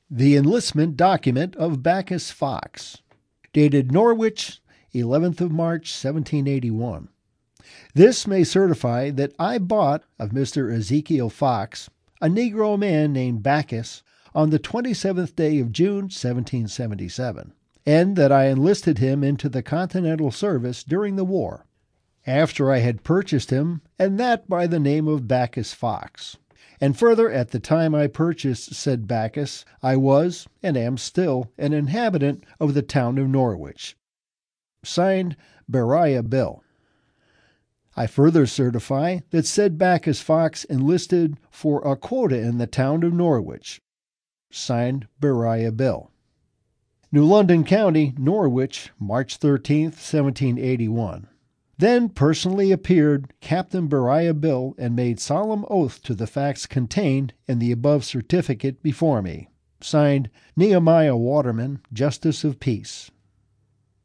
The enlistment document of Bacchus Fox, dated Norwich, 11th of March, 1781. This may certify that I bought of Mr. Ezekiel Fox, a Negro man named Bacchus, on the 27th day of June, 1777, and that I enlisted him into the Continental service during the war, after I had purchased him, and that by the name of Bacchus Fox. And further, at the time I purchased said Bacchus, I was, and am still, an inhabitant of the town of Norwich. Signed, Beriah Bill. I further certify that said Bacchus Fox enlisted for a quota in the town of Norwich. Signed, Beriah Bill. New London County, Norwich, March 13th, 1781. Then personally appeared Captain Beriah Bill and made solemn oath to the facts contained in the above certificate before me. Signed, Nehemiah Waterman, Justice of Peace.